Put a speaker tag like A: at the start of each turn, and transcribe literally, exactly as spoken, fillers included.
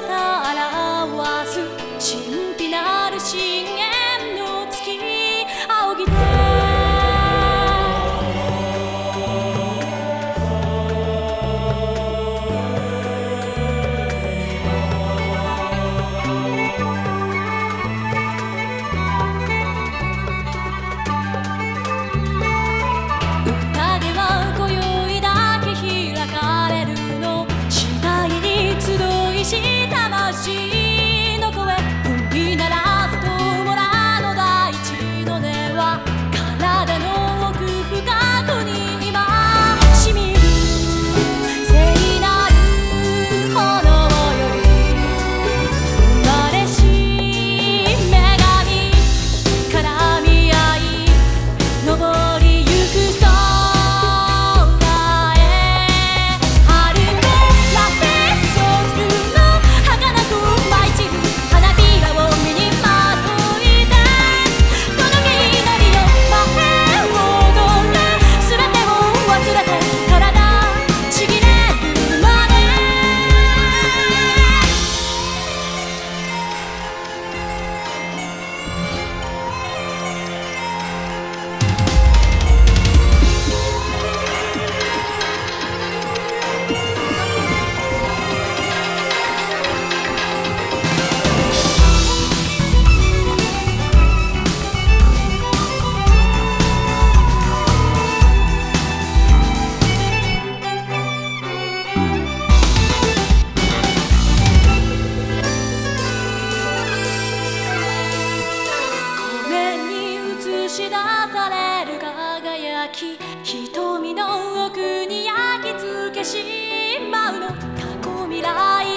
A: 姿表す神秘なる深淵の月仰ぎて宴は今宵だけ開かれるの次第に集いし魂の声踏み鳴らす友らの大地の根は体の奥深くに今しみる聖なる炎より生まれし女神絡み合い登りゆく空へ遥からフェソルの儚く舞い散る花びらを身にまといて届け祈りよ前を踊れ全てを忘れて体ちぎれるまで湖面に映し出される輝き瞳の奥に焼き付けしまうの過去未来